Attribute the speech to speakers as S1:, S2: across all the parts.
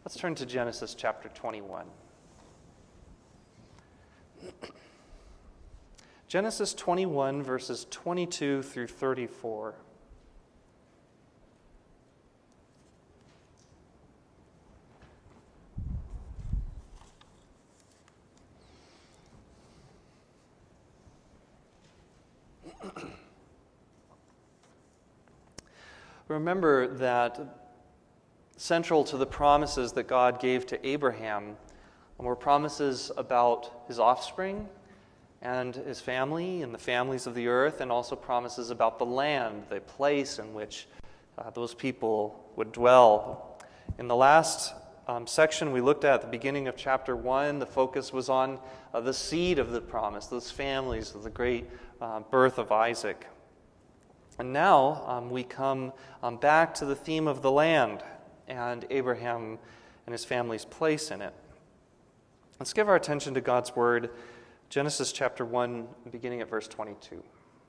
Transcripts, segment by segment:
S1: Let's turn to Genesis chapter 21. Genesis 21, verses 22 through 34. Remember that central to the promises that God gave to Abraham were promises about his offspring and his family and the families of the earth, and also promises about the land, the place in which those people would dwell. In the last section we looked at the beginning of chapter 1, the focus was on the seed of the promise, those families of the great birth of Isaac. And now we come back to the theme of the land and Abraham and his family's place in it. Let's give our attention to God's word, Genesis chapter 1, beginning at verse 22.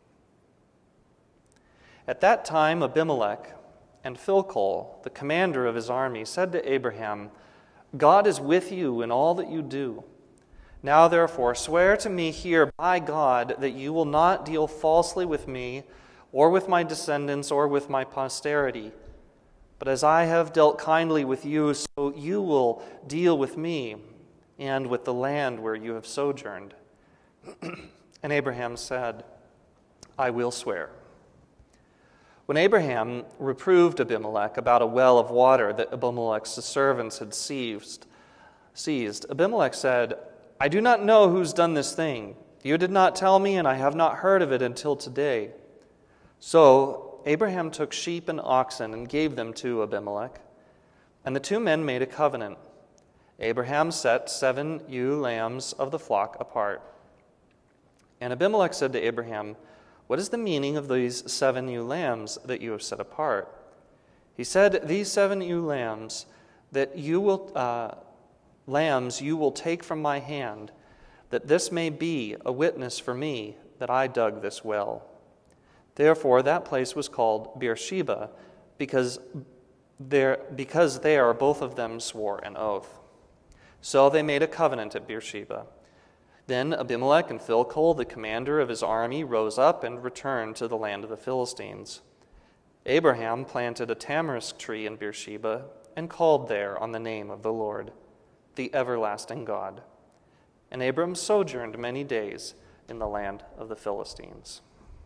S1: At that time, Abimelech and Phicol, the commander of his army, said to Abraham, "God is with you in all that you do. Now, therefore, swear to me here by God that you will not deal falsely with me, or with my descendants, or with my posterity. But as I have dealt kindly with you, so you will deal with me and with the land where you have sojourned." And Abraham said, "I will swear." When Abraham reproved Abimelech about a well of water that Abimelech's servants had seized, Abimelech said, "I do not know who's done this thing. You did not tell me, and I have not heard of it until today." So Abraham took sheep and oxen and gave them to Abimelech, and the two men made a covenant. Abraham set 7 ewe lambs of the flock apart. And Abimelech said to Abraham, "What is the meaning of these 7 ewe lambs that you have set apart?" He said, "These 7 ewe lambs that you will take from my hand, that this may be a witness for me that I dug this well." Therefore, that place was called Beersheba, because there both of them swore an oath. So they made a covenant at Beersheba. Then Abimelech and Phicol, the commander of his army, rose up and returned to the land of the Philistines. Abraham planted a tamarisk tree in Beersheba and called there on the name of the Lord, the everlasting God. And Abram sojourned many days in the land of the Philistines.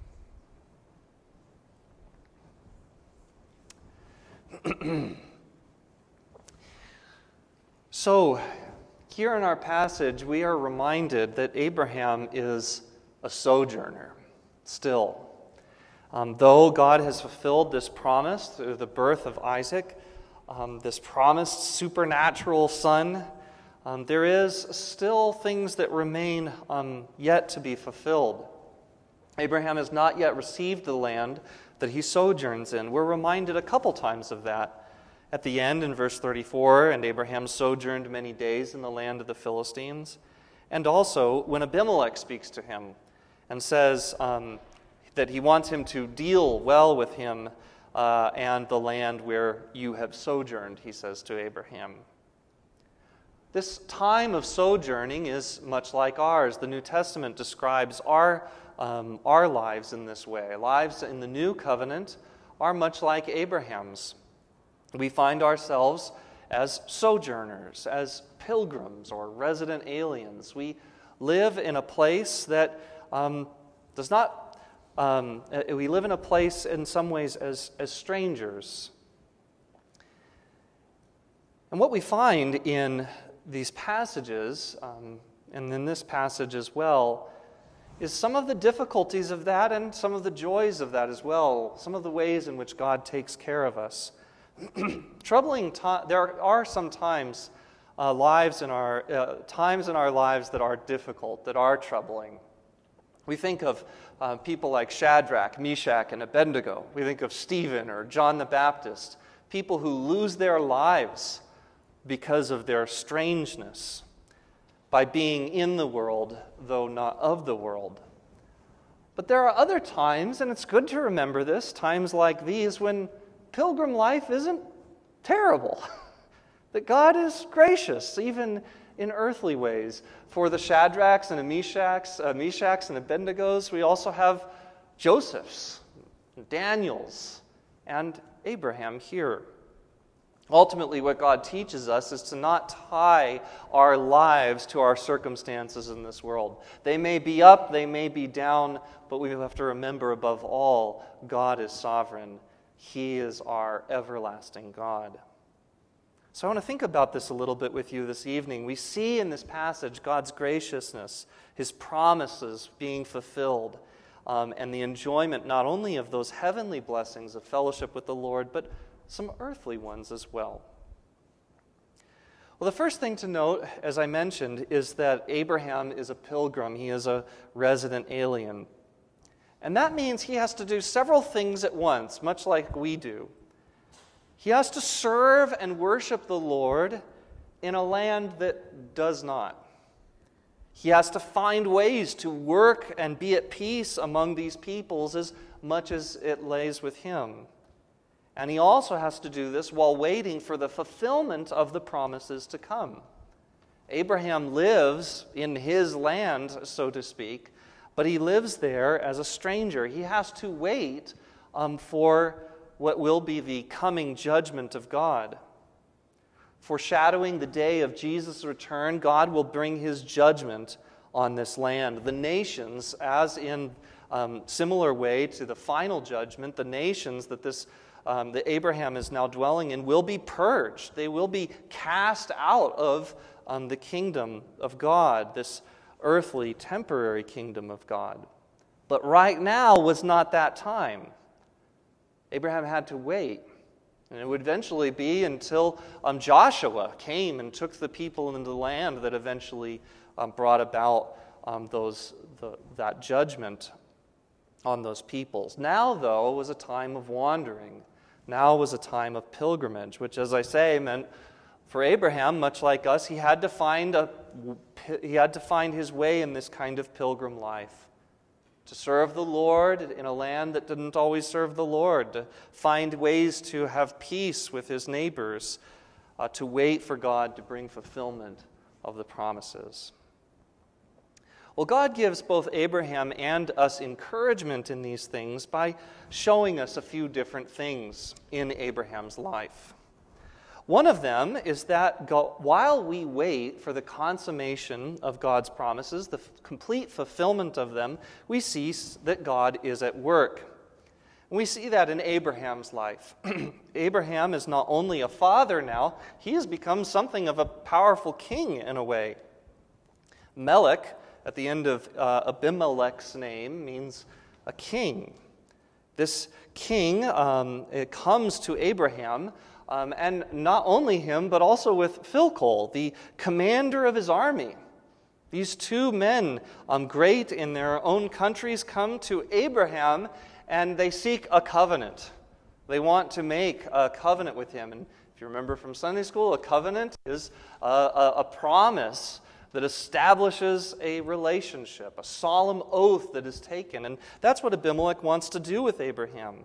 S1: So, here in our passage, we are reminded that Abraham is a sojourner still. Though God has fulfilled this promise through the birth of Isaac, this promised supernatural son, there is still things that remain yet to be fulfilled. Abraham has not yet received the land that he sojourns in. We're reminded a couple times of that. At the end in verse 34, and Abraham sojourned many days in the land of the Philistines. And also when Abimelech speaks to him and says that he wants him to deal well with him and the land where you have sojourned, he says to Abraham. This time of sojourning is much like ours. The New Testament describes our lives in this way. Lives in the New Covenant are much like Abraham's. We find ourselves as sojourners, as pilgrims or resident aliens. We live in a place that we live in a place in some ways as strangers. And what we find in these passages, and in this passage as well, is some of the difficulties of that and some of the joys of that as well, some of the ways in which God takes care of us. There are sometimes times in our lives that are difficult, that are troubling. We think of people like Shadrach, Meshach, and Abednego. We think of Stephen or John the Baptist, people who lose their lives because of their strangeness, by being in the world, though not of the world. But there are other times, and it's good to remember this, times like these when pilgrim life isn't terrible. that God is gracious, even in earthly ways. For the Shadrachs and the Meshachs and Abednegos, we also have Joseph's, Daniel's, and Abraham here. Ultimately, what God teaches us is to not tie our lives to our circumstances in this world. They may be up, they may be down, but we have to remember above all, God is sovereign. He is our everlasting God. So I want to think about this a little bit with you this evening. We see in this passage God's graciousness, His promises being fulfilled, and the enjoyment not only of those heavenly blessings of fellowship with the Lord, but some earthly ones as well. Well, the first thing to note, as I mentioned, is that Abraham is a pilgrim. He is a resident alien. And that means he has to do several things at once, much like we do. He has to serve and worship the Lord in a land that does not. He has to find ways to work and be at peace among these peoples as much as it lays with him. And he also has to do this while waiting for the fulfillment of the promises to come. Abraham lives in his land, so to speak, but he lives there as a stranger. He has to wait for what will be the coming judgment of God. Foreshadowing the day of Jesus' return, God will bring His judgment on this land. The nations, as in similar way to the final judgment, the nations that that Abraham is now dwelling in will be purged. They will be cast out of the kingdom of God, this earthly, temporary kingdom of God. But right now was not that time. Abraham had to wait. And it would eventually be until Joshua came and took the people into the land that eventually brought about that judgment on those peoples. Now, though, was a time of wandering. Now was a time of pilgrimage, which, as I say, meant for Abraham, much like us, he had to find his way in this kind of pilgrim life. To serve the Lord in a land that didn't always serve the Lord, to find ways to have peace with his neighbors, to wait for God to bring fulfillment of the promises. Well, God gives both Abraham and us encouragement in these things by showing us a few different things in Abraham's life. One of them is that while we wait for the consummation of God's promises, the complete fulfillment of them, we see that God is at work. And we see that in Abraham's life. Abraham is not only a father now, he has become something of a powerful king in a way. Melech, at the end of Abimelech's name, means a king. This king it comes to Abraham, and not only him, but also with Philcol, the commander of his army. These two men, great in their own countries, come to Abraham, and they seek a covenant. They want to make a covenant with him. And if you remember from Sunday school, a covenant is a promise that establishes a relationship, a solemn oath that is taken. And that's what Abimelech wants to do with Abraham.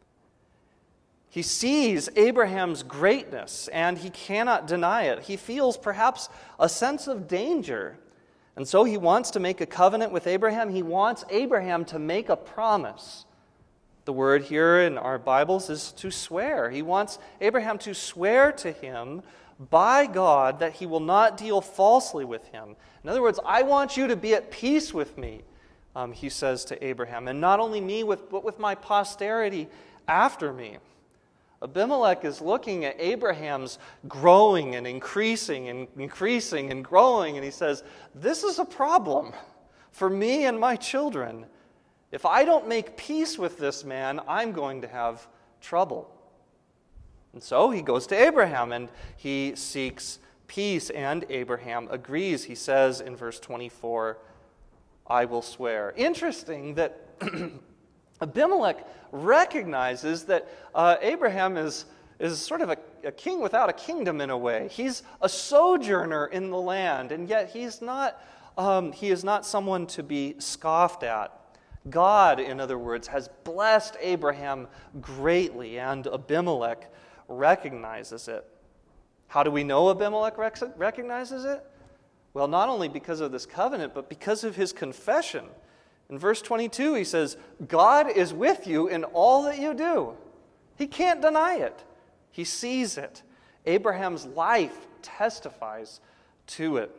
S1: He sees Abraham's greatness, and he cannot deny it. He feels perhaps a sense of danger. And so he wants to make a covenant with Abraham. He wants Abraham to make a promise. The word here in our Bibles is to swear. He wants Abraham to swear to him by God that he will not deal falsely with him. In other words, I want you to be at peace with me, he says to Abraham, and not only me, but with my posterity after me. Abimelech is looking at Abraham's growing and increasing and growing, and he says, this is a problem for me and my children. If I don't make peace with this man, I'm going to have trouble. And so he goes to Abraham and he seeks peace, and Abraham agrees. He says in verse 24, I will swear. Interesting that Abimelech recognizes that Abraham is sort of a king without a kingdom in a way. He's a sojourner in the land, and yet he is not someone to be scoffed at. God, in other words, has blessed Abraham greatly, and Abimelech recognizes it. How do we know Abimelech recognizes it? Well, not only because of this covenant, but because of his confession. In verse 22, he says, God is with you in all that you do. He can't deny it. He sees it. Abraham's life testifies to it.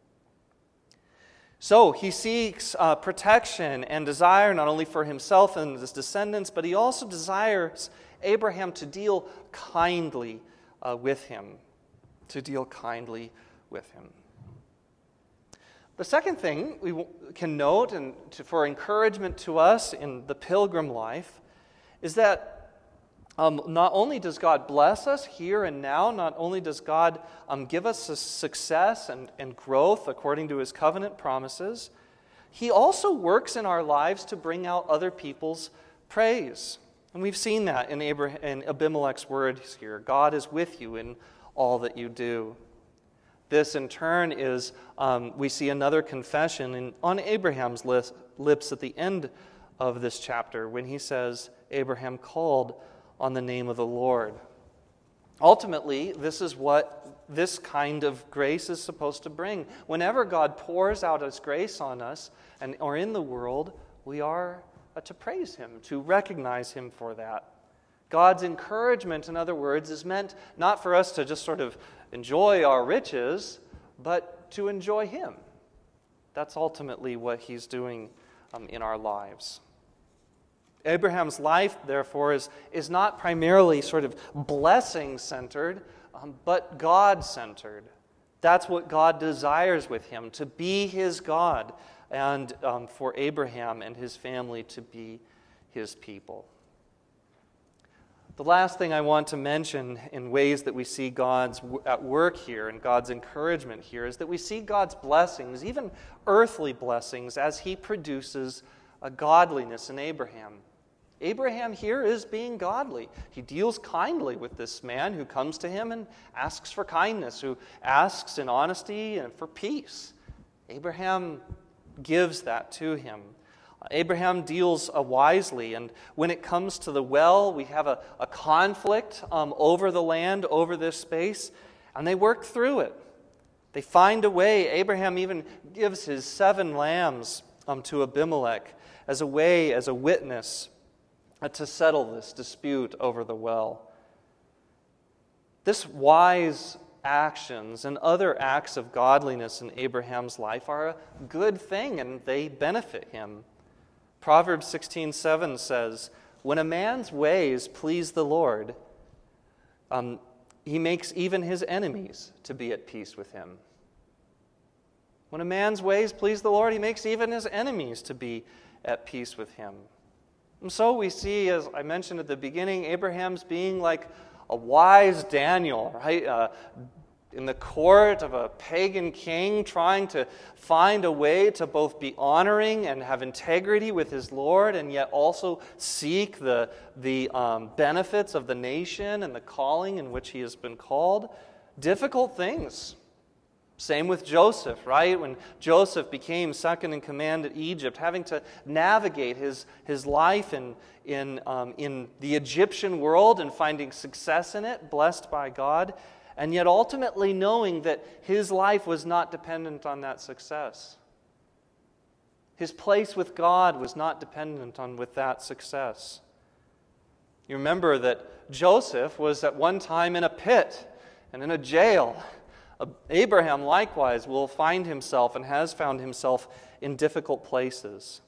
S1: So he seeks protection and desire not only for himself and his descendants, but he also desires Abraham to deal kindly with him. To deal kindly with him. The second thing we can note, and for encouragement to us in the pilgrim life, is that not only does God bless us here and now, not only does God give us success and growth according to his covenant promises, he also works in our lives to bring out other people's praise. And we've seen that in Abimelech's words here. God is with you in all that you do. This, in turn, is, we see another confession on Abraham's lips at the end of this chapter when he says, Abraham called on the name of the Lord. Ultimately, this is what this kind of grace is supposed to bring. Whenever God pours out his grace on us or in the world, we are to praise him, to recognize him for that. God's encouragement, in other words, is meant not for us to just sort of enjoy our riches, but to enjoy him. That's ultimately what he's doing in our lives. Abraham's life, therefore, is not primarily sort of blessing-centered, but God-centered. That's what God desires with him, to be his God, and for Abraham and his family to be his people. The last thing I want to mention in ways that we see God's at work here and God's encouragement here is that we see God's blessings, even earthly blessings, as he produces a godliness in Abraham. Abraham here is being godly. He deals kindly with this man who comes to him and asks for kindness, who asks in honesty and for peace. Abraham gives that to him. Abraham deals wisely, and when it comes to the well, we have a conflict over the land, over this space, and they work through it. They find a way. Abraham even gives his 7 lambs to Abimelech as a way, as a witness, to settle this dispute over the well. This wise actions and other acts of godliness in Abraham's life are a good thing, and they benefit him. Proverbs 16:7 says, when a man's ways please the Lord, he makes even his enemies to be at peace with him. When a man's ways please the Lord, he makes even his enemies to be at peace with him. And so we see, as I mentioned at the beginning, Abraham's being like a wise Daniel, right? In the court of a pagan king, trying to find a way to both be honoring and have integrity with his Lord, and yet also seek the benefits of the nation and the calling in which he has been called. Difficult things. Same with Joseph, right? When Joseph became second in command at Egypt, having to navigate his life in the Egyptian world and finding success in it, blessed by God, and yet ultimately knowing that his life was not dependent on that success. His place with God was not dependent on that success. You remember that Joseph was at one time in a pit and in a jail. Abraham likewise will find himself and has found himself in difficult places.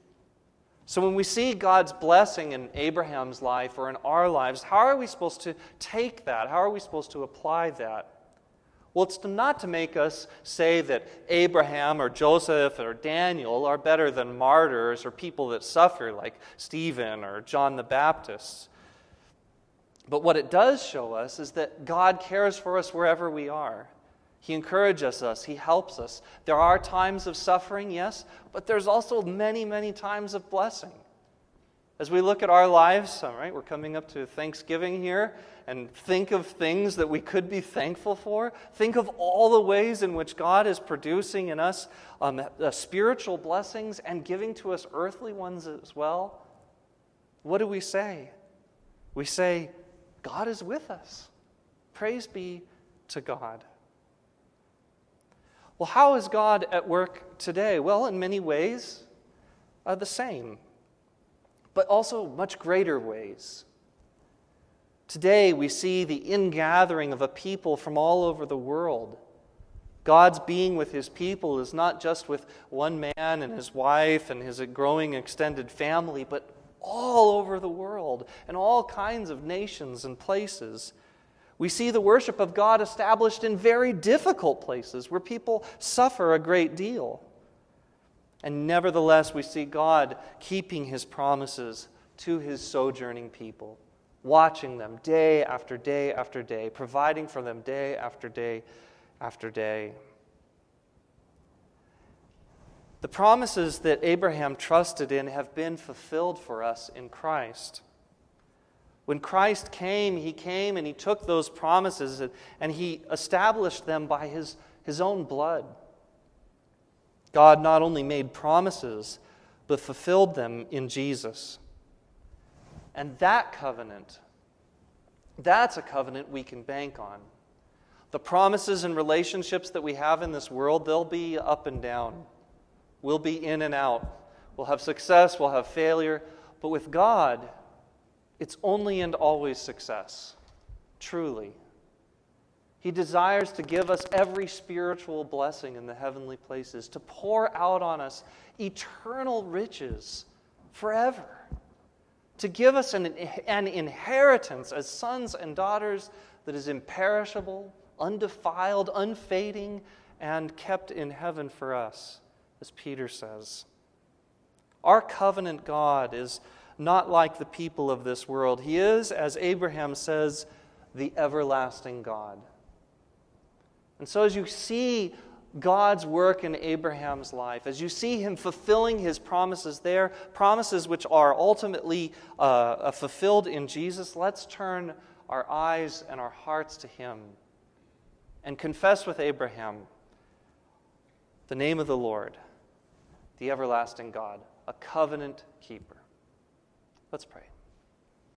S1: So when we see God's blessing in Abraham's life or in our lives, how are we supposed to take that? How are we supposed to apply that? Well, it's not to make us say that Abraham or Joseph or Daniel are better than martyrs or people that suffer like Stephen or John the Baptist. But what it does show us is that God cares for us wherever we are. He encourages us. He helps us. There are times of suffering, yes, but there's also many, many times of blessing. As we look at our lives, all right, we're coming up to Thanksgiving here, and think of things that we could be thankful for. Think of all the ways in which God is producing in us spiritual blessings and giving to us earthly ones as well. What do we say? We say, God is with us. Praise be to God. Well, how is God at work today? Well, in many ways, the same, but also much greater ways. Today, we see the ingathering of a people from all over the world. God's being with his people is not just with one man and his wife and his growing extended family, but all over the world and all kinds of nations and places. We see the worship of God established in very difficult places where people suffer a great deal. And nevertheless, we see God keeping his promises to his sojourning people, watching them day after day after day, providing for them day after day after day. The promises that Abraham trusted in have been fulfilled for us in Christ. When Christ came, he came and he took those promises and he established them by his own blood. God not only made promises, but fulfilled them in Jesus. And that covenant, that's a covenant we can bank on. The promises and relationships that we have in this world, they'll be up and down. We'll be in and out. We'll have success, we'll have failure. But with God, it's only and always success. Truly. He desires to give us every spiritual blessing in the heavenly places, to pour out on us eternal riches forever, to give us an inheritance as sons and daughters that is imperishable, undefiled, unfading, and kept in heaven for us, as Peter says. Our covenant God is not like the people of this world. He is, as Abraham says, the everlasting God. And so as you see God's work in Abraham's life, as you see him fulfilling his promises there, promises which are ultimately fulfilled in Jesus, let's turn our eyes and our hearts to him and confess with Abraham the name of the Lord, the everlasting God, a covenant keeper. Let's pray.